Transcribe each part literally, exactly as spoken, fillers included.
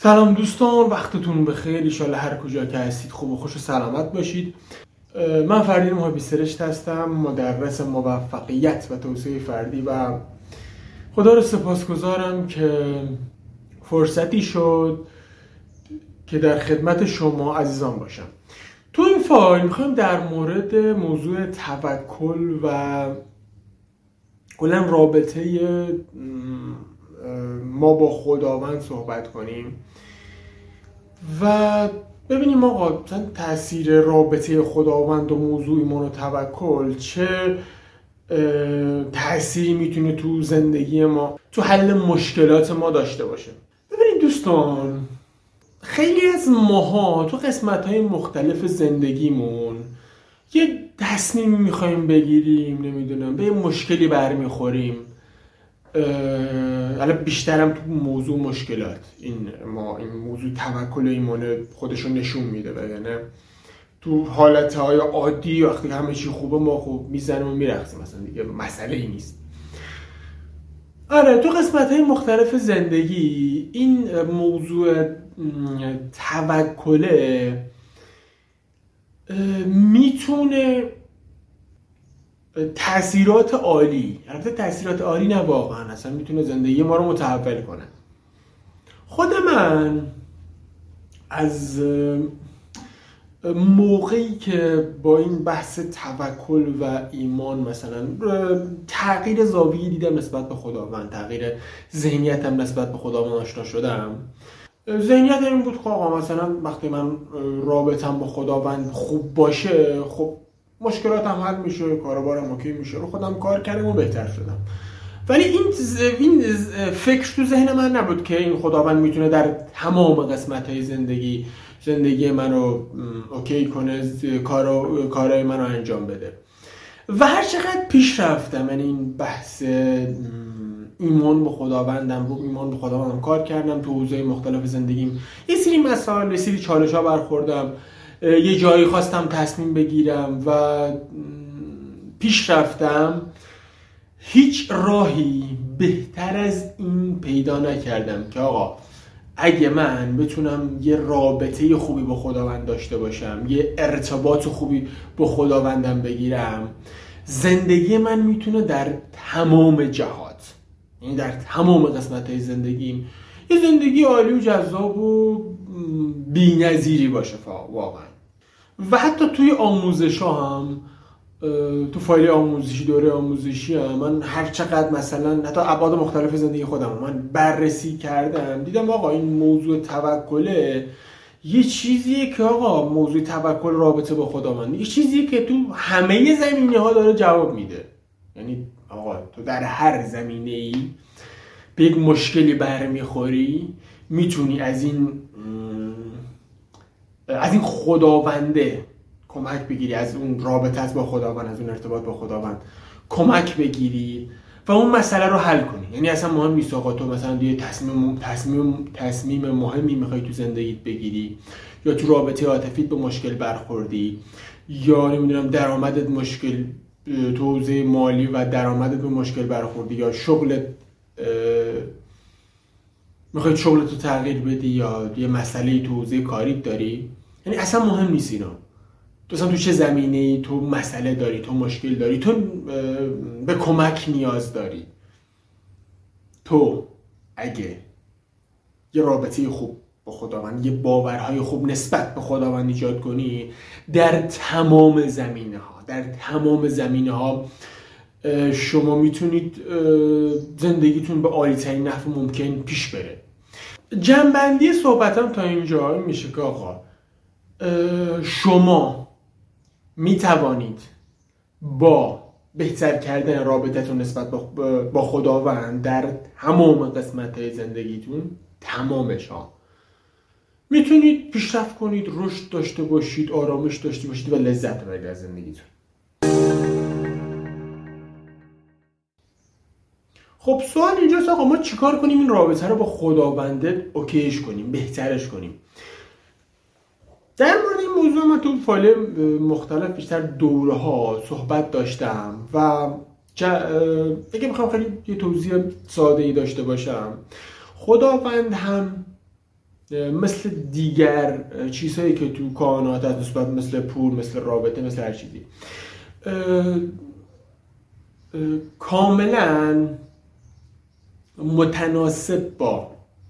سلام دوستان، وقتتون بخیر. ایشالله هر کجا که هستید خوب و خوش و سلامت باشید. من فردین محبی سرشت هستم، مدرس موفقیت و توسعه فردی و خدا رو سپاسگزارم که فرصتی شد که در خدمت شما عزیزان باشم. تو این فایل میخوایم در مورد موضوع توکل و کلاً رابطه ما با خداوند صحبت کنیم و ببینیم آقا مثلا تاثیر رابطه خداوند و موضوع ایمان و توکل چه تأثیری میتونه تو زندگی ما، تو حل مشکلات ما داشته باشه. ببینید دوستان، خیلی از ماها تو قسمت‌های مختلف زندگیمون یه تصمیمی میخوایم بگیریم، نمیدونم به یه مشکلی برمیخوریم. الان بیشترم تو موضوع مشکلات این ما این موضوع توکل و ایمان خودشو نشون میده و یعنی تو حالتهای عادی وقتی همه چی خوبه ما خوب میزنیم و میرقصیم، مثلا دیگه مسئله ای نیست. آره تو قسمت‌های مختلف زندگی این موضوع توکله میتونه تأثیرات عالی، البته تأثیرات عالی نه واقعا، اصلا میتونه زندگی ما رو متحول کنه. خود من از موقعی که با این بحث توکل و ایمان مثلا تغییر زاویه‌ای دیدم نسبت به خداوند، تغییر ذهنیتم نسبت به خداوند آشنا شدم. ذهنیت این بود که آقا مثلا وقتی من رابطم با خداوند خوب باشه، خب مشکلاتم حل میشه، کاروبارم اوکی میشه، رو خودم کار کردم و بهتر شدم. ولی این این فکر تو ذهن من نبود که این خداوند میتونه در تمام قسمت‌های زندگی زندگی منو اوکی کنه، کارو کارهای منو انجام بده. و هر چقدر پیش رفتم، یعنی این بحث ایمان به خداوندم رو ایمان به خداوندم کار کردم، تو حوزه‌های مختلف زندگیم یه سری مسائل، یه سری چالش‌ها برخوردم، یه جایی خواستم تصمیم بگیرم و پیش رفتم. هیچ راهی بهتر از این پیدا نکردم که آقا اگه من بتونم یه رابطه خوبی با خداوند داشته باشم، یه ارتباط خوبی با خداوندم بگیرم، زندگی من میتونه در تمام جهات، یعنی در تمام قسمت‌های زندگیم یه زندگی عالی و جذاب و بی‌نظیری باشه واقعا. و حتی توی آموزش‌ها هم، تو فایل آموزشی، دوره آموزشی هم من هر چقدر مثلا حتی ابعاد مختلف زندگی خودم من بررسی کردم، دیدم آقا این موضوع توکله یه چیزیه که آقا موضوع توکل رابطه با خداوند یه چیزیه که تو همه زمینه‌ها داره جواب میده. یعنی آقا تو در هر زمینه‌ای به یک مشکلی برمیخوری، میتونی از این از این خداونده کمک بگیری، از اون رابطه با خداوند، از اون ارتباط با خداوند کمک بگیری و اون مسئله رو حل کنی. یعنی اصلا مهم نیست آقا تو مثلا یه تصمیم تصمیم تصمیم مهمی میخوای تو زندگیت بگیری، یا تو رابطه عاطفیت به مشکل برخوردی، یا نمیدونم درآمدت مشکل، تو حوزه مالی و درآمدت به مشکل برخوردی، یا شغلت میخوای شغلت رو تغییر بدی، یا یه مسئله تو حوزه کاریت داری. یعنی اصلا مهم نیست اینا، تو اصلا تو چه زمینه‌ای تو مسئله داری، تو مشکل داری، تو به کمک نیاز داری. تو اگه یه رابطه خوب با خداوند، یه باورهای خوب نسبت به خداوند ایجاد کنی، در تمام زمینه‌ها در تمام زمینه‌ها شما میتونید زندگیتون به عالی‌ترین نحو ممکن پیش بره. جمع‌بندی صحبتم تا اینجا میشه که آقا شما میتوانید با بهتر کردن رابطتون نسبت با خداوند در تمام قسمت‌های زندگیتون، تمامش ها، میتونید پیشرفت کنید، رشد داشته باشید، آرامش داشته باشید و لذت ببرید از زندگیتون. خب سوال اینجاست آقا ما چیکار کنیم این رابطه رو با خداونده اوکیش کنیم، بهترش کنیم؟ در مورد این موضوع من تو فایل مختلف بیشتر دوره ها صحبت داشتم و اگه میخوام خیلی یه توضیح ساده ای داشته باشم، خداوند هم مثل دیگر چیزهایی که تو کائنات هست نسبت مثل پول، مثل رابطه، مثل هر چیزی کاملا متناسب با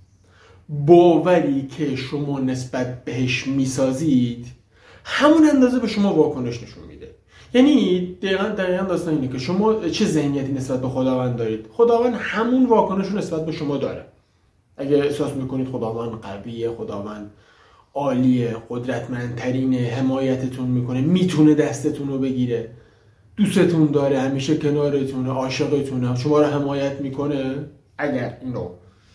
باوری که شما نسبت بهش میسازید همون اندازه به شما واکنش نشون میده. یعنی دقیقاً دقیقاً داستان اینه که شما چه ذهنیتی نسبت به خداوند دارید، خداوند همون واکنش رو نسبت به شما داره. اگه احساس میکنید خداوند قویه، خداوند عالیه، قدرتمندترینه، حمایتتون میکنه، میتونه دستتون رو بگیره، دوستتون داره، همیشه کنارتونه، عاشقتونه، شما رو حمایت میکنه، اگر اینو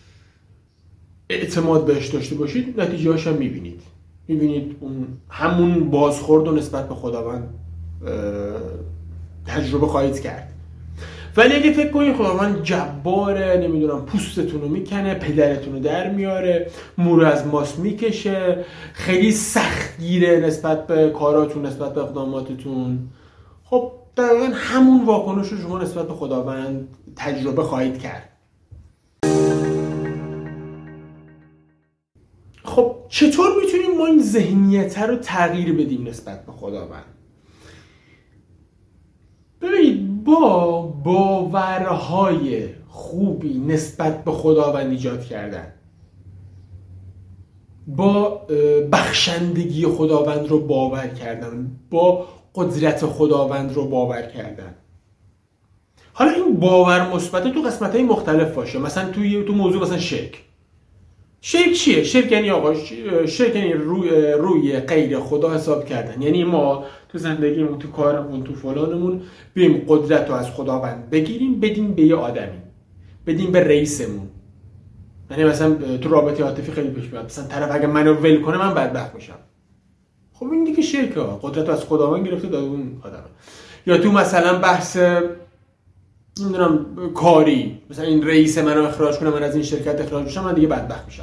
اعتماد بهش داشته باشید نتیجه هاش هم میبینید میبینید اون همون بازخورد رو نسبت به خداوند تجربه خواهید کرد. ولی اگه فکر کنید خداوند جباره، نمیدونم پوستتون رو میکنه، پدرتون رو در میاره، مو رو از ماست میکشه، خیلی سختگیره نسبت به کاراتون، نسبت به اقداماتتون، خب دقیقا همون واکنش رو شما نسبت به خداوند تجربه خواهید کرد. خب چطور میتونیم ما این ذهنیت رو تغییر بدیم نسبت به خداوند؟ ببینید، با باورهای خوبی نسبت به خداوند ایجاد کردن، با بخشندگی خداوند رو باور کردن، با قدرت خداوند رو باور کردن. حالا این باور مثبت تو قسمت‌های مختلف باشه، مثلا توی تو موضوع مثلا شرک. شرک چیه؟ شرک یعنی آقا شرک یعنی روی روی غیر خدا حساب کردن. یعنی ما تو زندگیمون، تو کارمون، تو فلانمون بیم قدرت رو از خداوند بگیریم بدیم به یه آدمی، بدیم به رئیسمون. یعنی مثلا تو رابطه عاطفی خیلی پیش میاد، مثلا طرف اگه منو ول کنه من بدبخت میشم. خب این دیگه شرکه، قدرت رو از خداوند گرفته داد اون آدم. یا تو مثلا بحث نمیدونم کاری، مثلا این رئیس منو اخراج کنه، من از این شرکت اخراج بشم، من دیگه بدبخت میشم.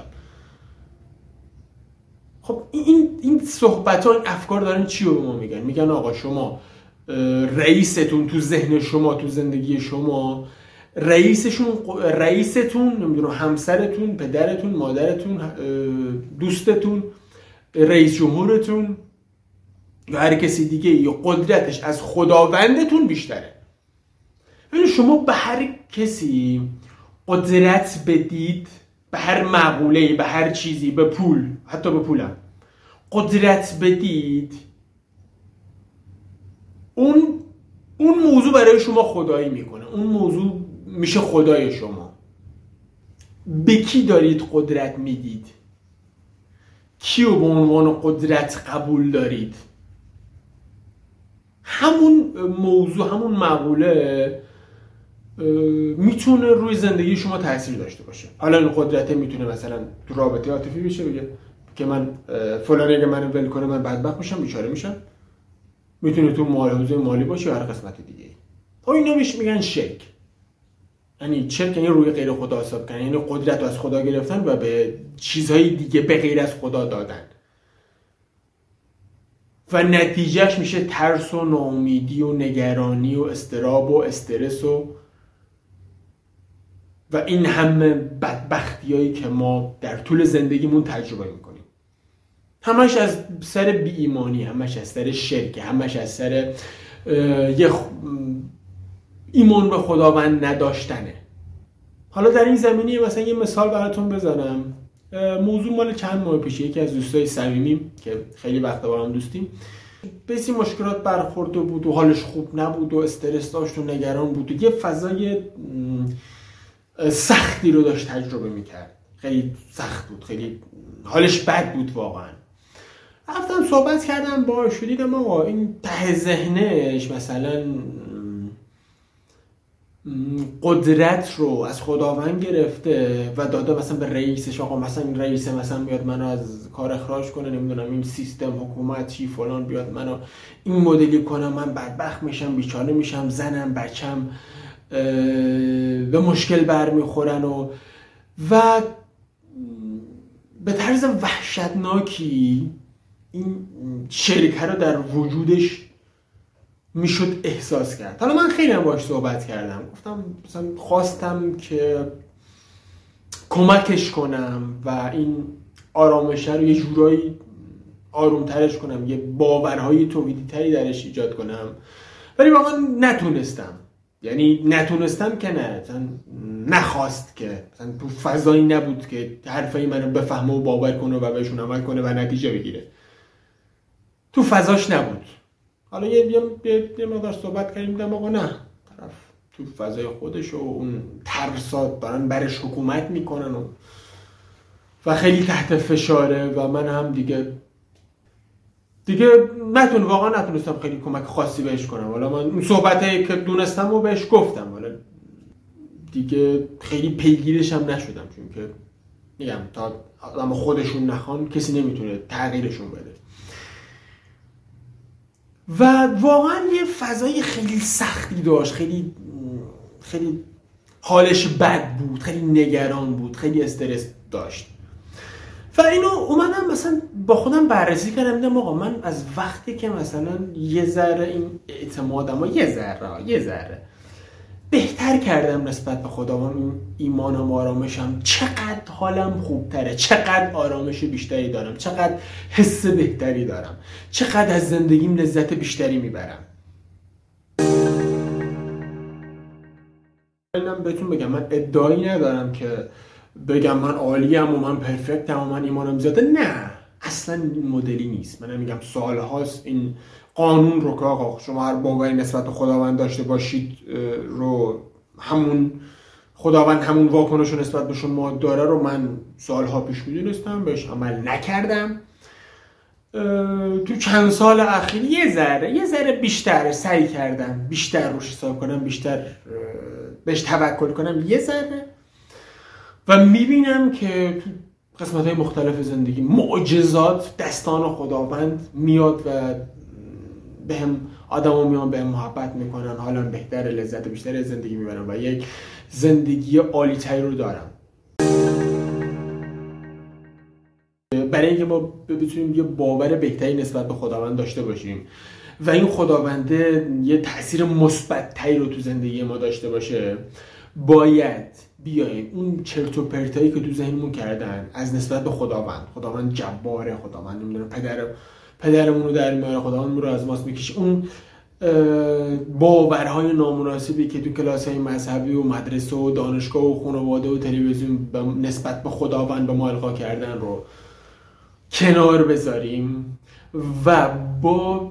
خب این این صحبت‌ها، این افکار دارن چی رو به ما میگن؟ میگن آقا شما رئیستون تو ذهن شما، تو زندگی شما رئیسشون رئیستون نمیدونم همسرتون، پدرتون، مادرتون، دوستتون، رئیس جمهورتون یا هر کسی دیگه یا قدرتش از خداوندتون بیشتره. ولی شما به هر کسی قدرت بدید، به هر مقوله‌ای، به هر چیزی، به پول، حتی به پولم قدرت بدید، اون اون موضوع برای شما خدایی میکنه، اون موضوع میشه خدای شما. به کی دارید قدرت میدید؟ کیو به عنوان قدرت قبول دارید؟ همون موضوع، همون مقوله میتونه روی زندگی شما تاثیر داشته باشه. حالا این قدرت میتونه مثلا تو رابطه عاطفی بشه، بگه که من فلانی اگه منو ول کنه من بدبخت میشم، بیچاره میشم. میتونه تو حوزه مالی باشه یا هر قسمت دیگه. خب اینا میش میگن شرک. یعنی شرک یعنی روی غیر خدا حساب کردن، یعنی قدرت رو از خدا گرفتن و به چیزهای دیگه به غیر از خدا دادن. و نتیجهش میشه ترس و ناامیدی و نگرانی و اضطراب و استرس و و این همه بدبختیایی که ما در طول زندگیمون تجربه میکنیم. همش از سر بی ایمانی، همش از سر شرک، همش از سر یه ایمان به خداوند نداشتنه. حالا در این زمینه مثلا یه مثال براتون بزنم. موضوع مال چند ماه پیش یکی از دوستای صمیمیم که خیلی وقتا با هم دوستیم به این مشکلات برخورده بود و حالش خوب نبود و استرس داشت و نگران بود و یه فضای سختی رو داشت تجربه میکرد. خیلی سخت بود، خیلی حالش بد بود واقعا. رفتم صحبت کردم باهاش، دیدم آقا این ته ذهنش مثلا قدرت رو از خداوند گرفته و داده مثلا به رئیسش. آقا مثلا این رئیس مثلا بیاد منو از کار اخراج کنه، نمیدونم این سیستم حکومت چی فلان بیاد منو این مدلی کنه، من بدبخت میشم، بیچاره میشم، زنم بچم به مشکل برمیخورن و و به طرز وحشتناکی این شرکه رو در وجودش میشد احساس کرد. حالا من خیلی هم باهاش صحبت کردم، گفتم مثلا خواستم که کمکش کنم و این آرامش رو یه جورایی آرومترش کنم، یه باورهای توحیدی تری درش ایجاد کنم، ولی واقعا نتونستم. یعنی نتونستم که نه، مثلا نخواست که، مثلا تو فضایی نبود که حرفای منو بفهمه و باور کنه و بهشون عمل کنه و نتیجه بگیره. تو فضاش نبود. حالا یه یه یه مقدار صحبت کردیم دیدم آقا نه، طرف تو فضای خودش و اون ترسات دارن برش حکومت میکنن و و خیلی تحت فشاره و من هم دیگه دیگه نتون واقعا نتونستم خیلی کمک خاصی بهش کنم. حالا من اون صحبتایی که دونستم و بهش گفتم، حالا دیگه خیلی پیگیرش هم نشدم، چون که میگم تا آدم خودشون نخوان کسی نمیتونه تغییرشون بده. و واقعا یه فضای خیلی سختی داشت، خیلی خیلی حالش بد بود، خیلی نگران بود، خیلی استرس داشت. و اینو اومدم مثلا با خودم بررسی کردم، دیدم آقا من از وقتی که مثلا یه ذره این اعتمادم و یه ذره یه ذره بهتر کردم نسبت به خودم، این ایمانم و آرامشم، چقدر حالم خوبتره، چقدر آرامش بیشتری دارم، چقدر حس بهتری دارم، چقدر از زندگیم لذت بیشتری میبرم. من بهتون بگم من ادعایی ندارم که بگم من عالیم و من پرفکتم و من ایمانم زیاده، نه اصلا این مدلی نیست. من میگم سال هاست این قانون رو که آقا شما هر باوری نسبت به خداوند داشته باشید رو همون خداوند همون واکنش رو نسبت به شما داره رو من سالها پیش میدونستم، بهش عمل نکردم. تو چند سال اخیر یه ذره یه ذره بیشتر سعی کردم بیشتر روش حساب کنم، بیشتر بهش توکل کنم یه ذره، و میبینم که تو قسمت‌های مختلف زندگی معجزات دستان خداوند میاد و بهم آدم‌ها میان بهم محبت میکنن، حالا بهتر، لذت بیشتری از زندگی میبرم و یک زندگی عالی‌تری رو دارم. برای اینکه ما بتونیم یه باور بهتری نسبت به خداوند داشته باشیم و این خداونده یه تأثیر مثبت‌تری رو تو زندگی ما داشته باشه، باید بیاییم اون چرت و پرتایی که تو ذهنمون کردن از نسبت به خداوند، خداوند جباره، خداوند نمیدونم پدر پدرمون رو در میاره، خداوند رو از ماست میکشه، اون باورهای نامناسبی که تو کلاس‌های مذهبی و مدرسه و دانشگاه و خانواده و تلویزیون نسبت به خداوند به ما القا کردن رو کنار بذاریم و با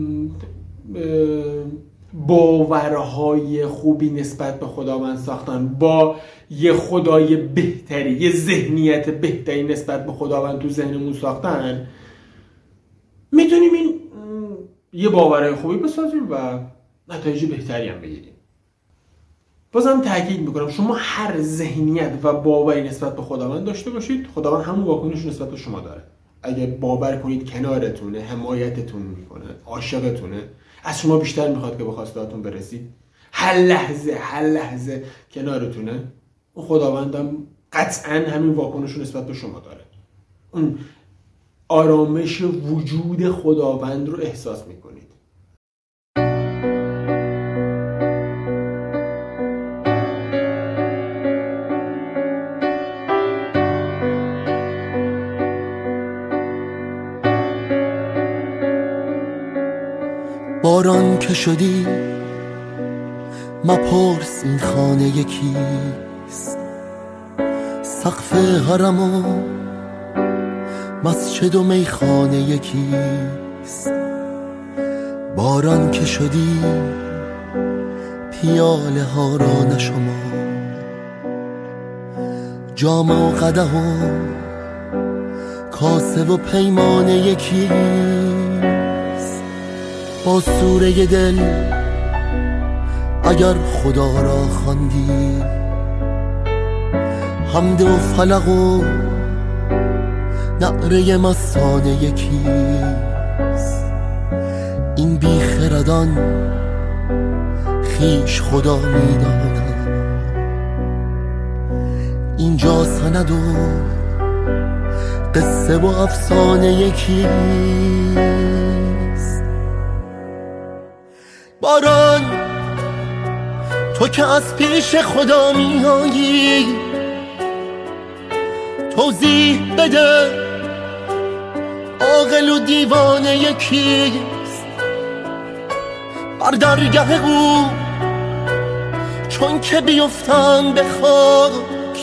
باورهای خوبی نسبت به خداوند ساختن، با یه خدای بهتری، یه ذهنیت بهتری نسبت به خداوند تو ذهنمون ساختن، میتونیم این یه باورهای خوبی بسازیم و نتایج بهتری هم بگیریم. بازم تاکید میکنم شما هر ذهنیت و باوری نسبت به خداوند داشته باشید، خداوند همون واکنش نسبت به شما داره. اگه باور کنید کنارتونه، حمایتتون میکنه، عاشقتونه، از شما بیشتر میخواد که به خواستهاتون برسید، هر لحظه هر لحظه کنارتونه، اون خداوندم قطعا همین واکنش رو نسبت به شما داره. اون آرامش وجود خداوند رو احساس میکنید. باران که شدی مپرس این خانه یکیست، سقف حرم و مسجد و میخانه یکیست. باران که شدی پیاله ها را نشما، جام و قدح و کاسه و پیمانه یکیست. با سوره دل اگر خدا را خواندی، حمد و فلق و نعره مستانه یکیست. این بیخردان خیش خدا میداند، اینجا سند و قصه و افسانه یکیست. باران تو که از پیش خدا میایی، توضیح بده عاقل و دیوانه یکیست بر درگه او، چون که بیفتن به خاک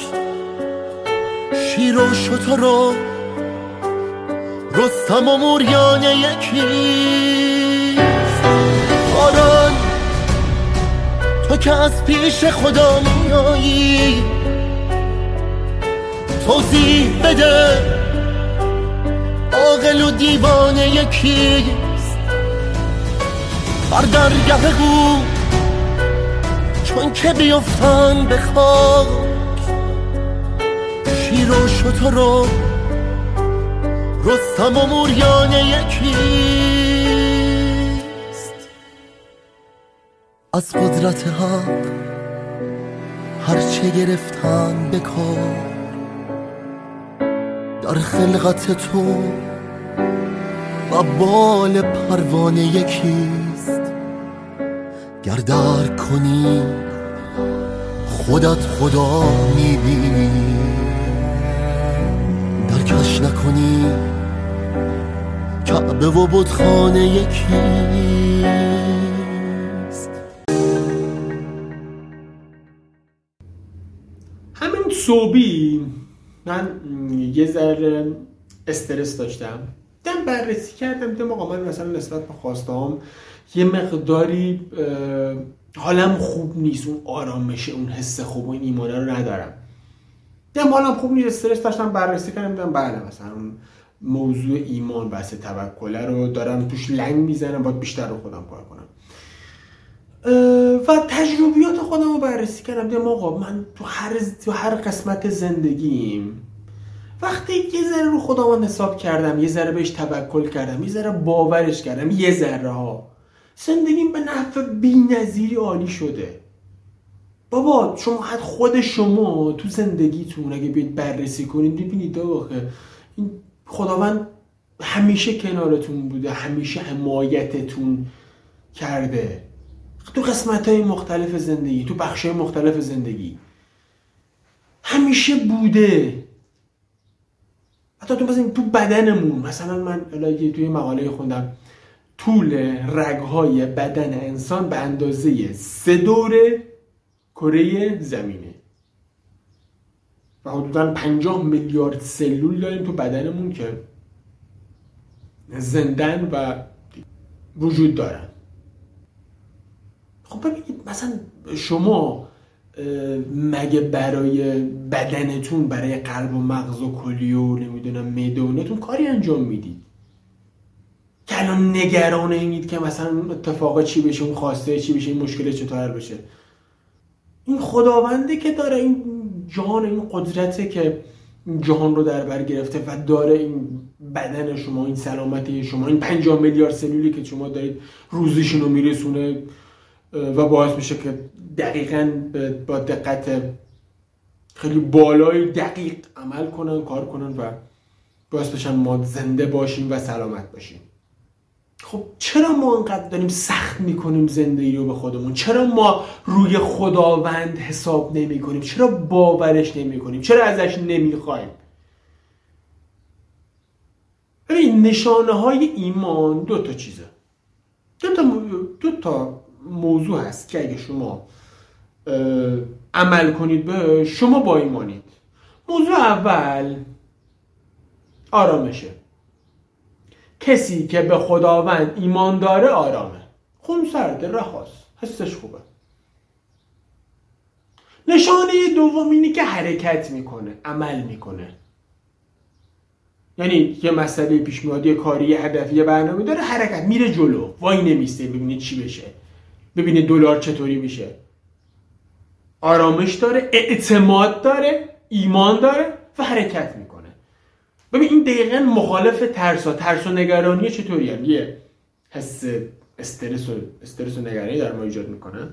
شیر و شتر و رستم و موریانه یکیست. باران تو که از پیش خدا میایی، توضیح بده عاقل و دیوانه یکیست بر درگه او، چون که بیفتن به خاک شیر و شتر و رستم و موریانه یکیست. از قدرت حق هرچه گرفتن به کار، در خلقت تو و بال پروانه یکیست. گر درک کنی خودت خدا میبینی، درکش نکنی کعبه و بتخانه یکیست. همین صوبی من یه ذره استرس داشتم، دیدم بررسی کردم، دیدم آقا من مثلا نسبت به خواسته‌هام یه مقداری حالم خوب نیست، اون آرامشه، اون حس خوب و این ایمانه رو ندارم. دیدم حالم خوب نیست، استرس داشتم، بررسی کردم، دیدم بله مثلا موضوع ایمان بحث توکل رو دارم توش لنگ میزنم، باید بیشتر رو خودم کار کنم و تجربیات خودم رو بررسی کردم. دیدم آقا من تو هر تو هر قسمت زندگیم وقتی یه ذره رو خودم حساب کردم، یه ذره بهش توکل کردم، یه ذره باورش کردم، یه ذره ها زندگیم به نحو بی‌نظیری عالی شده. بابا شما حد خود شما تو زندگیتون اگه بیاید بررسی کنید ببینید آقا این خداوند همیشه کنارتون بوده، همیشه حمایتتون کرده تو قسمت‌های مختلف زندگی، تو بخش‌های مختلف زندگی همیشه بوده. حتی تو مثلا تو بدنمون، مثلا من الان توی مقاله خوندم طول رگ‌های بدن انسان به اندازه سه دور کره زمینه و حدوداً پنجاه میلیارد سلول داریم تو بدنمون که زندن و وجود دارن. خب ببینید مثلا شما مگه برای بدنتون، برای قلب و مغز و کلیه و نمیدونم معده و ایناتون کاری انجام میدید که الان نگران اینید که مثلا اتفاقا چی بشه، اون خواسته چی بشه، این مشکل چطور حل بشه؟ این خداونده که داره این جهان، این قدرته که جهان رو در بر گرفته و داره این بدن شما، این سلامتی شما، این پنجاه میلیارد سلولی که شما دارید روزشون رو میرسونه و باعث میشه که دقیقاً با دقت خیلی بالای دقیق عمل کنن، کار کنن و باعث بشن ما زنده باشیم و سلامت باشیم. خب چرا ما انقدر داریم سخت میکنیم زندگی رو به خودمون؟ چرا ما روی خداوند حساب نمی کنیم؟ چرا باورش نمی کنیم؟ چرا ازش نمیخوایم؟ ببین نشانه های ایمان دو تا چیزه، دو تا, دو تا موضوع هست که اگه شما عمل کنید به شما با ایمانید. موضوع اول آرامشه. کسی که به خداوند ایمان داره آرامه، خونسرده، رهاست، حسش خوبه. نشانه دوم اینه که حرکت میکنه، عمل میکنه. یعنی یه مسئله پیش میاد، یه کاری، یه هدفی، یه برنامه داره، حرکت، میره جلو، وای نمیسته ببینه چی بشه، ببینه دلار چطوری میشه. آرامش داره، اعتماد داره، ایمان داره و حرکت میکنه. ببین این دقیقاً مخالف ترسا ترس و نگرانی چطوری هم یه حس استرس و استرس و نگرانی در ما ایجاد میکنن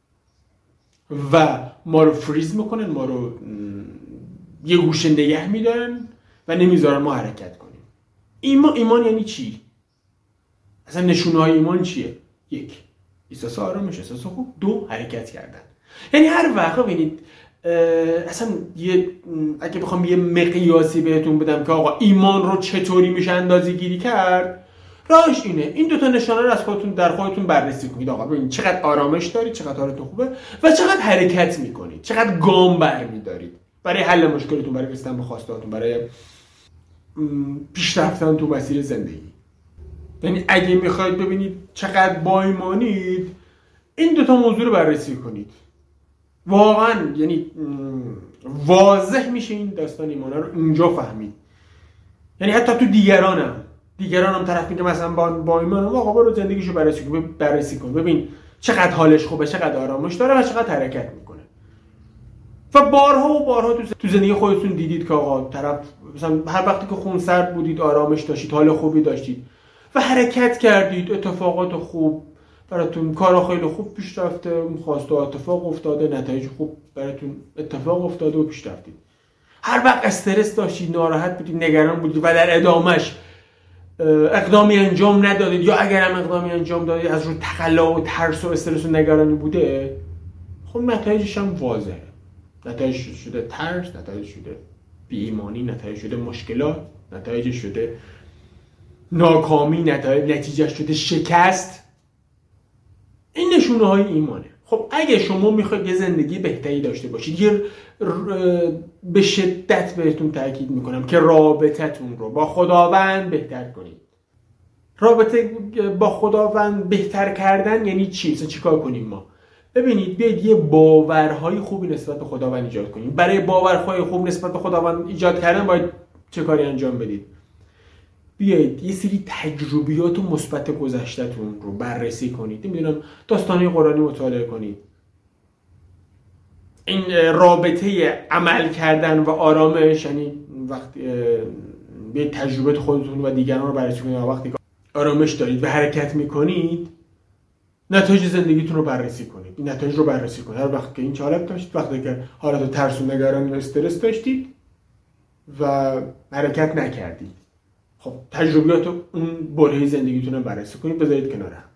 و ما رو فریز میکنن، ما رو یه گوشه نگه میدارن و نمیذارن ما حرکت کنیم. ایمان ایمان یعنی چی؟ اصلا نشونه های ایمان چیه؟ یک، احساس آرامش، احساس خوب. دو، حرکت کردن. یعنی هر وقت ببینید اصلا یه اگه بخوام یه مقیاسی بهتون بدم که آقا ایمان رو چطوری میشه اندازه‌گیری کرد، راهش اینه. این دو تا نشانه رو از خودتون در خودتون بررسی کنید. آقا ببین چقدر آرامش دارید، چقدر حالتون خوبه و چقدر حرکت میکنید، چقدر گام برمیدارید برای حل مشکلتون، برای رسیدن به خواستهاتون، برای پیشرفتن تو مسیر زندگی. یعنی اگه میخواید ببینید چقدر با ایمانید، این دو تا موضوع رو بررسی کنید. واقعا یعنی واضح میشه این داستان ایمانه رو اینجا فهمید. یعنی حتی تو دیگرانم دیگرانم طرف میگه مثلا با با ایمانم آقا برو زندگیشو بررسی کن، بررسی کن ببین چقدر حالش خوبه، چقدر آرامش داره و چقدر حرکت میکنه. و بارها و بارها تو زندگی خودتون دیدید که آقا طرف مثلا هر وقتی که خونسرد بودید آرامش داشتید، حال خوبی داشتید و حرکت کردید، اتفاقات خوب براتون، کارا خیلی خوب پیش رفته، خواسته اتفاق افتاده، نتایج خوب براتون اتفاق افتاده و پیش رفتید. هر وقت استرس داشتید، ناراحت بودید، نگران بودید و در ادامش اقدامی انجام ندادید یا اگر هم اقدامی انجام دادید از رو تقلا و ترس و استرس و نگرانی بوده، خب نتایجش هم واضحه. نتایج شده ترس، نتایج شده بی‌ایمانی، نتایج شده مشکلات، نتایج شده ناکامی، نتایج نتیجه شده شکست. این نشونه های ایمانه. خب اگه شما میخواید یه زندگی بهتری داشته باشید، یه به شدت بهتون تاکید میکنم که رابطتون رو با خداوند بهتر کنید. رابطه با خداوند بهتر کردن یعنی چی؟ مثلا چیکار کنیم ما؟ ببینید بیاید یه باورهای خوبی نسبت به خداوند ایجاد کنیم. برای باورهای خوب نسبت به خداوند ایجاد کردن باید چه کاری انجام بدید؟ بیایید یه سری تجربیات و مثبت گذشته‌تون رو بررسی کنید. نمیدونم داستان‌های قرآنی مطالعه کنید. این رابطه عمل کردن و آرامش، یعنی وقتی به تجربه خودتون و دیگران رو بررسی کنید و وقتی آرامش دارید و حرکت میکنید، نتایج زندگیتون رو بررسی کنید. این نتایج رو بررسی کنید. هر وقت که این حالت داشتید، وقتی که حالت ترس و نگرانی و استرس داشتید و حرکت نکردید، خب تجربیات اون برهه زندگیتون رو بررسی کنید، بذارید کنار هم.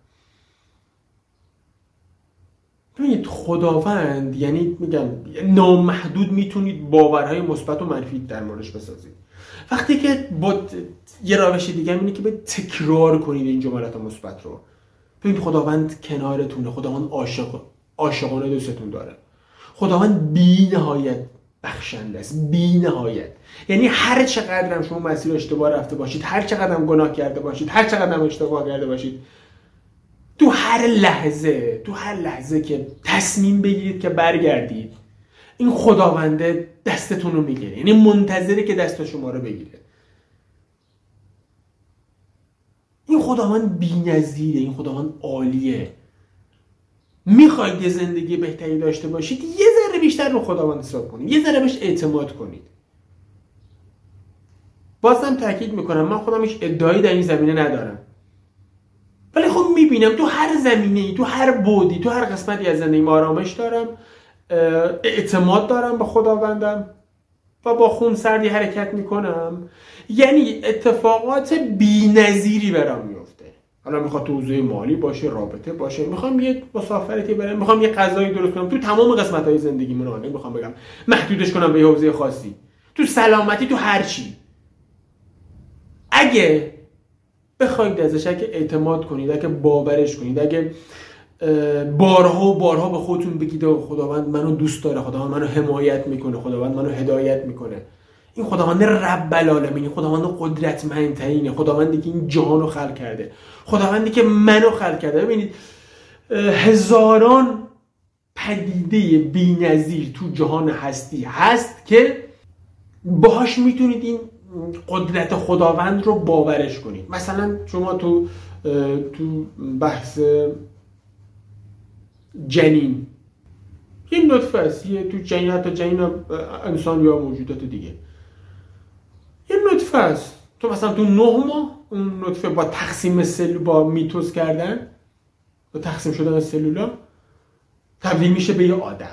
ببینید خداوند یعنی میگم نامحدود میتونید باورهای مثبت و منفی در موردش بسازید. وقتی که با یه روش دیگه اینه که به تکرار کنید این جملات مثبت رو. ببینید خداوند کنارتونه، خداوند عاشق عاشقانه دوستتون داره، خداوند بی‌نهایت بخشنده است، بی‌نهایت. یعنی هر چقدر هم شما مسیر اشتباه رفته باشید، هر چقدر هم گناه کرده باشید، هر چقدر هم اشتباه کرده باشید، تو هر لحظه تو هر لحظه که تصمیم بگیرید که برگردید، این خداونده دستتون رو میگیره. یعنی منتظره که دست شما رو بگیره. این خداوند بی‌نظیره، این خداوند عالیه. میخواید یه زندگی بهتری داشته باشید، یه ذره بیشتر رو خداوند حساب کنید، یه ذره بهش اعتماد کنید. بازم تاکید میکنم من خودم هیچ ادعایی در این زمینه ندارم، ولی خب میبینم تو هر زمینه‌ای، تو هر بعدی، تو هر قسمتی از زندگیم آرامش دارم، اعتماد دارم به خداوندم و با خون سردی حرکت میکنم. یعنی اتفاقات بی‌نظیری برام میفته. حالا میخواد تو حوزه مالی باشه، رابطه باشه، میخوام یه مسافرتی برم، میخوام یه غذایی درست کنم، تو تمام قسمت‌های زندگیمون رو نمیخوام بگم محدودش کنم به یه حوزه خاصی، تو سلامتی، تو هر چی. اگه بخواید ازش اگه اعتماد کنید، اگه باورش کنید، اگه بارها و بارها به خودتون بگید خداوند منو دوست داره، خداوند منو حمایت میکنه، خداوند منو هدایت میکنه، این خداوند رب العالمین، خداوند قدرتمندترینه، خداوندی که این جهان رو خلق کرده، خداوندی که منو خلق کرده. ببینید هزاران پدیده بی‌نظیر تو جهان هستی هست که باهاش میتونید این قدرت خداوند رو باورش کنید. مثلا شما تو تو بحث جنین، یه نطفه است، یه تو جنین، حتی جنین انسان یا موجودات دیگه، یه نطفه است. تو مثلا تو نه ماه اون نطفه با تقسیم سلول، با میتوز کردن، با تقسیم شدن سلولا تبدیل میشه به یه آدم.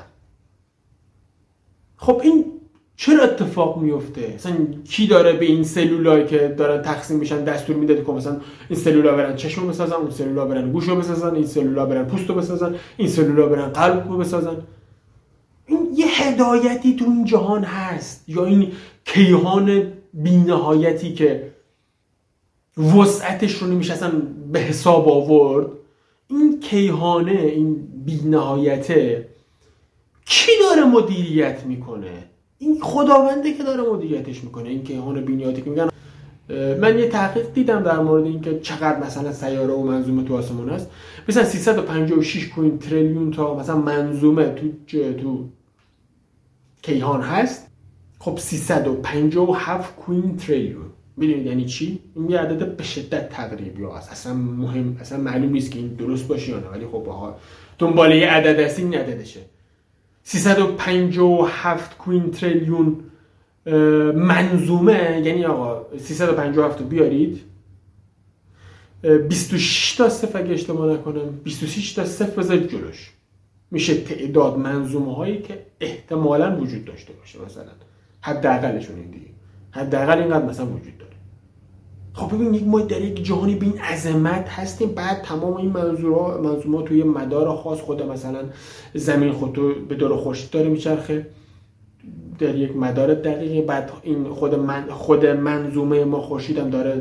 خب این چرا اتفاق میفته؟ مثلا کی داره به این سلولایی که دارن تقسیم میشن دستور میده که مثلا این سلولا برن چشمو بسازن، اون سلولا برن گوشو بسازن، این سلولا برن پوستو بسازن، این سلولا برن قلبو بسازن؟ این یه هدایتی تو این جهان هست، یا این کیهان بی‌نهایتی که وسعتش رو نمیشه اصلا به حساب آورد، این کیهانه، این بی‌نهایته کی داره مدیریت میکنه؟ این خداونده که داره مدیریتش میکنه. این کیهان بی‌نهایتی که میگن، من یه تحقیق دیدم در مورد این که چقدر مثلا سیاره و منظومه تو آسمون هست، مثلا سیصد و پنجاه و شش تریلیون تا مثلا منظومه تو تو کیهان هست. خب سیصد و پنجاه و هفت تریلیون، میدونید یعنی چی؟ این یه عدد به شدت تقریبی هست، اصلا مهم، اصلا معلوم نیست که این درست باشه یا نه، ولی خب آها دنبال یه عدد هست، این عددشه. سیصد و پنجاه و هفت تریلیون منظومه، یعنی آقا سیصد و پنجاه و هفت رو بیارید، بیست و شش تا صفر اگه اشتباه نکنم، بیست و شش تا صفر بذارید جلوش، میشه تعداد منظومه هایی که احتمالاً وجود داشته باشه، مثلا حداقلشون این دیگه، حداقل اینقدر مثلا وجود داره. خب ببینید ما در یک جهانی به این عظمت هستیم، بعد تمام این منظورها منظومه توی مدار خاص، خود مثلا زمین خودتو به دور خورشید داره میچرخه در یک مدار دقیقی، بعد این خود من خود منظومه ما خورشید هم داره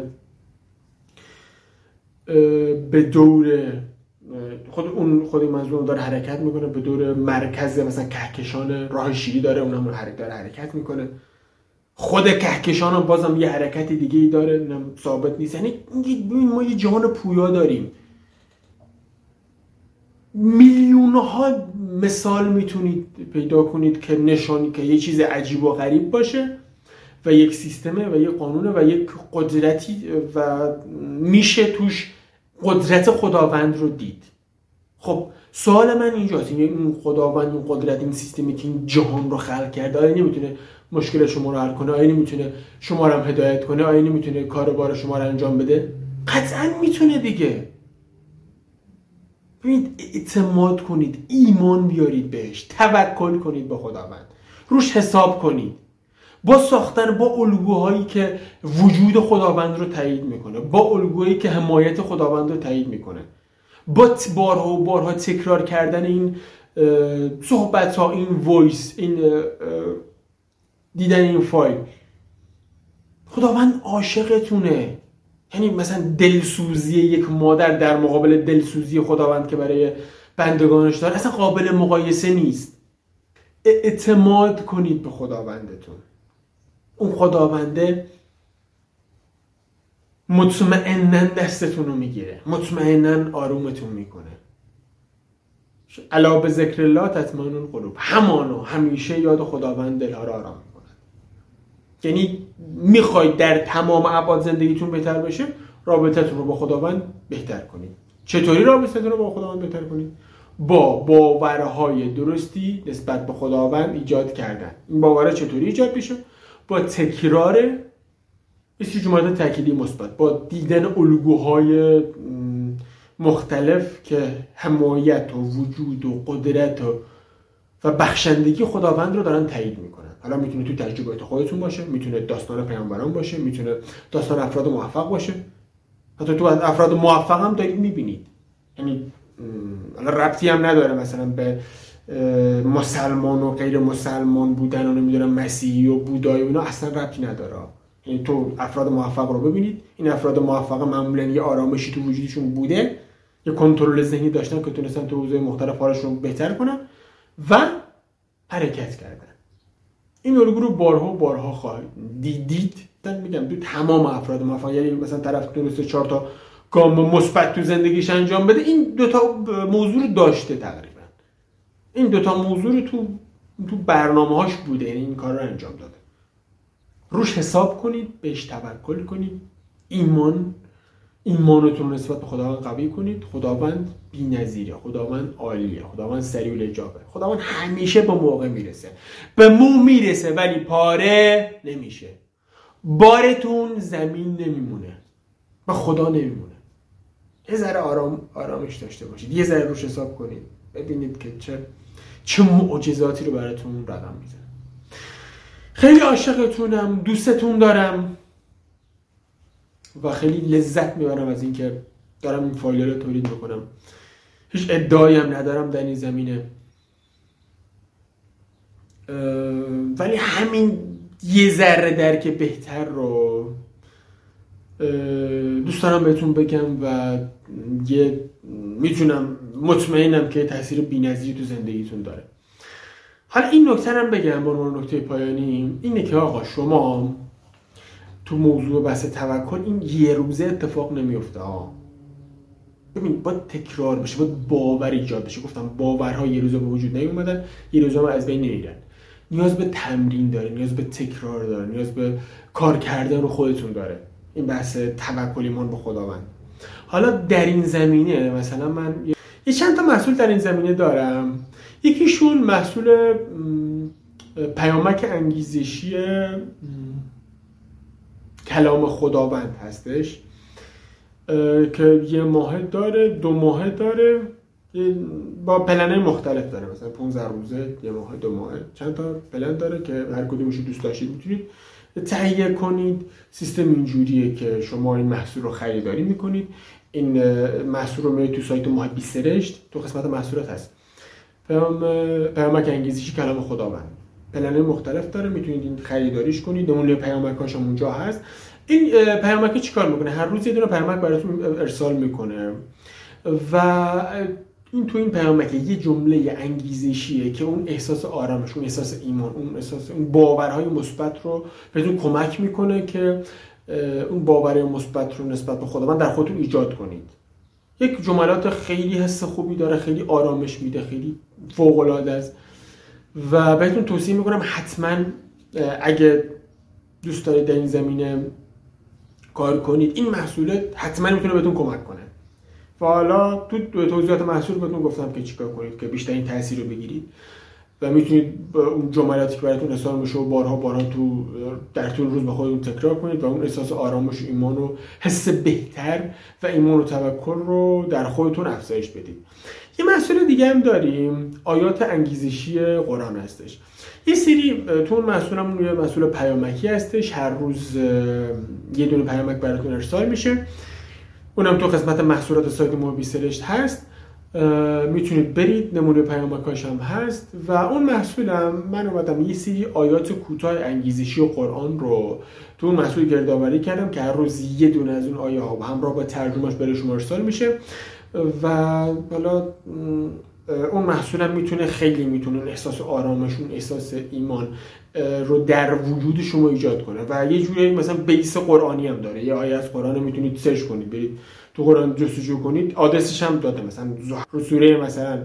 به دور خود اون خود منظومه داره حرکت میکنه به دور مرکز مثلا کهکشان راه شیری داره، اونم حرکت داره حرکت میکنه. خود کهکشان هم بازم یه حرکت دیگه ای داره، اونم ثابت نیست. یعنی ببین ما یه جهان پویا داریم، میلیون ها مثال میتونید پیدا کنید که نشانی که یه چیز عجیب و غریب باشه و یک سیستمه و یک قانونه و یک قدرتی و میشه توش قدرت خداوند رو دید. خب سوال من اینجاست، این خداوند، این قدرت، این سیستمی که این جهان رو خلق کرده، آیا نمیتونه مشکل شما رو حل کنه؟ آیا نمیتونه شما رو هم هدایت کنه؟ آیا نمیتونه کار بار شما رو انجام بده؟ قطعا میتونه دیگه. ببینید اعتماد کنید، ایمان بیارید بهش، توکل کنید به خداوند، روش حساب کنید، با ساختن با الگوهایی که وجود خداوند رو تایید میکنه، با الگوهایی که حمایت خداوند رو تایید میکنه، با بارها و بارها تکرار کردن این صحبت ها، این وایس، این دیدن این فایل. خداوند عاشقتونه. یعنی مثلا دلسوزی یک مادر در مقابل دلسوزی خداوند که برای بندگانش داره اصلا قابل مقایسه نیست. اعتماد کنید به خداوندتون. اون خداونده مطمئناً دستتون رو میگیره، مطمئناً آرومتون میکنه. الا به ذکر الله تطمئن القلوب، همانا همیشه یاد خداوند دلها رو آرام میکنه. یعنی میخواید در تمام ابعاد زندگیتون بهتر بشه، رابطتون رو با خداوند بهتر کنید. چطوری رابطتون رو با خداوند بهتر کنید؟ با باورهای درستی نسبت به خداوند ایجاد کردن. این باورها چطوری ایجاد میشه؟ با تکرار استجماعات تأکیدی مثبت، با دیدن الگوهای مختلف که حمایت و وجود و قدرت و و بخشندگی خداوند رو دارن تایید میکنن. حالا میتونه تو تجربیات خودتون باشه، میتونه داستان پیامبران باشه، میتونه داستان افراد موفق باشه. حتی تو افراد موفق هم دارید میبینید. یعنی حالا ربطی هم نداره مثلا به مسلمان و غیر مسلمان بودن و نمیدونم مسیحی و بودایی و اینا، اصلا ربطی نداره. یعنی تو افراد موفق رو ببینید، این افراد موفق معمولا یه آرامشی تو وجودشون بوده، یه کنترل ذهنی داشتن که تونستن تو حوزه‌های مختلف حالشون رو بهتر کنن و حرکت کردن. این الگو رو بارها و بارها خواهید دیدید. من میگم تو تمام افراد موفق، یعنی مثلا طرف درسته چهار تا گام مثبت تو زندگیش انجام بده، این دوتا موضوع رو داشته تقریبا. این دوتا موضوع رو تو تو برنامه‌هاش بوده، یعنی این کار رو انجام داده. روش حساب کنید، بهش توکل کنید، ایمان ایمانتون نسبت به خداوند قوی کنید. خداوند بی‌نظیره، خداوند عالیه، خداوند سریع الاجابه، خداوند همیشه به موقع میرسه، به مو میرسه ولی پاره نمیشه. بارتون زمین نمیمونه، به خدا نمیمونه. یه ذره آرام آرامش داشته باشید، یه ذره روش حساب کنید، ببینید که چه چه معجزاتی رو براتون رقم میزنه. خیلی عاشقتونم، دوستتون دارم و خیلی لذت میبرم از اینکه دارم این فایل رو تولید میکنم. هیچ ادعایی هم ندارم در این زمینه. ولی همین یه ذره درک بهتر رو دوست دارم بهتون بگم و یه میتونم مطمئنم که تاثیر بی‌نظیری تو زندگیتون داره. حالا این نکته هم بگم به عنوان نکته پایانی اینه که آقا شما تو موضوع بحث توکل این یه روزه اتفاق نمیفته ها. ببین باید تکرار بشه، باید باور ایجاد بشه. گفتم باورها یه روزه به وجود نیومدن، یه روزه هم از بین نمیرن. نیاز به تمرین داره، نیاز به تکرار داره، نیاز به کار کردن رو خودتون داره این بحث توکل ایمان به خداوند. حالا در این زمینه مثلا من یه چند تا محصول در این زمینه دارم. یکیشون محصول پیامک انگیزشی کلام خداوند هستش که یه ماه داره، دو ماه داره، با پلن‌های مختلف داره، مثلا پانزده روزه، یه ماه، دو ماه، چند تا پلن داره که هر کدومش دوست داشتید میتونید تهیه کنید. سیستم اینجوریه که شما این محصول رو خریداری میکنید. این محصول رو میارید تو سایت ماه بی سرشت، تو قسمت محصولات هست پیامک انگیزشی کلام خداوند. پلن‌های مختلف داره، میتونید این خریداریش کنید. نمونه پیامک‌هاش هم اونجا هست. این پیامک چیکار میکنه؟ هر روز یه دونه پیامک براتون ارسال میکنه و این تو این پیامک یه جمله انگیزشیه که اون احساس آرامش، اون احساس ایمان، اون احساس اون باورهای مثبت رو بهتون کمک میکنه که اون باورهای مثبت رو نسبت به خداوند در خودتون ایجاد کنید. یک جملات خیلی حس خوبی داره، خیلی آرامش میده، خیلی فوق العاده است و بهتون توصیه میکنم حتما اگه دوست دارید در این زمینه کار کنید این محصولات حتما میتونه بهتون کمک کنه. و حالا تو توضیحات محصول بهتون گفتم که چیکار کنید که بیشتر این تاثیر رو بگیرید و میتونید اون جملاتی که براتون ارسال میشه و بارها بارها تو در طول روز به خودتون تکرار کنید و اون احساس آرامش و ایمان رو حس بهتر و ایمان و توکل رو در خودتون افزایش بدید. یه محصول دیگه هم داریم، آیات انگیزشی قرآن هستش. یه سری تو اون محصول هم یه محصول پیامکی هستش، هر روز یه دونه پیامک براتون ارسال میشه. اونم تو قسمت محصولات سایت ما بی سرشت هست، میتونید برید، نمونه پیامکاش هم هست. و اون محصولم من اومدم یه سری آیات کوتاه انگیزشی و قرآن رو تو اون محصول گردآوری کردم که هر روز یه دونه از اون آیه ها همراه با ترجمهش برای شما ارسال میشه و حالا اون محصولم میتونه خیلی میتونه احساس آرامش، اون احساس ایمان رو در وجود شما ایجاد کنه و یه جوری مثلا بیس قرآنی هم داره. یه آیه از قرآن میتونید سرچ کنید، برید تو قرآن جستجو کنید، آدرسش هم داده، مثلا رو سوره مثلا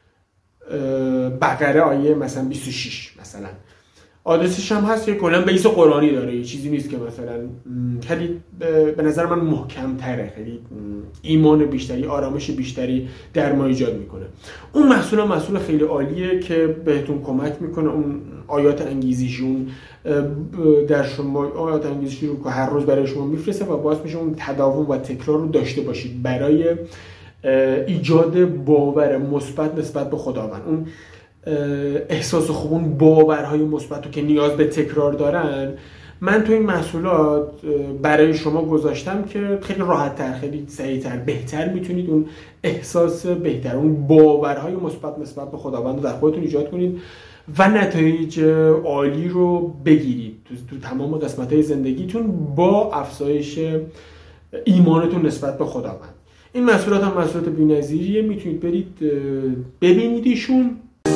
بقره آیه مثلا بیست و شش مثلا آدرسش هم هست. یه کلا بیس قرآنی داره، یه چیزی نیست که مثلا خیلی به نظر من محکم تره، خیلی ایمان بیشتری، آرامش بیشتری در ما ایجاد میکنه. اون محصول هم محصول خیلی عالیه که بهتون کمک میکنه اون آیات انگیزشیون در شما، آیات انگیزشی رو که هر روز برای شما میفرسته و باعث میشه اون تداوم و تکرار رو داشته باشید برای ایجاد باور مثبت نسبت به خداوند. اون احساس خوب، اون باورهای مثبت رو که نیاز به تکرار دارن، من تو این محصولات برای شما گذاشتم که خیلی راحت‌تر، خیلی سریع‌تر، بهتر میتونید اون احساس بهتر، اون باورهای مثبت نسبت به خداوند رو در خودتون ایجاد کنید و نتایج عالی رو بگیرید تو, تو تمام قسمت‌های زندگیتون با افزایش ایمانتون نسبت به خداوند. این محصولات هم محصولات بی‌نظیریه، میتونید برید ببینیدشون.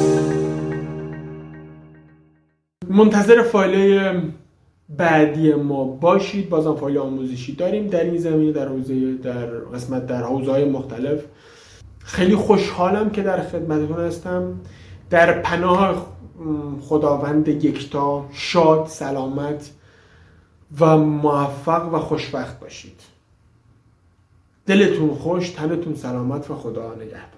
منتظر فایل بعدی ما باشید. بازم فایل آموزشی داریم در این زمینه، در حوزه در قسمت در حوزه‌های مختلف. خیلی خوشحالم که در خدمتتون هستم. در پناه خداوند یکتا شاد، سلامت و موفق و خوشبخت باشید. دلتون خوش، تنتون سلامت و خدا نگهدار.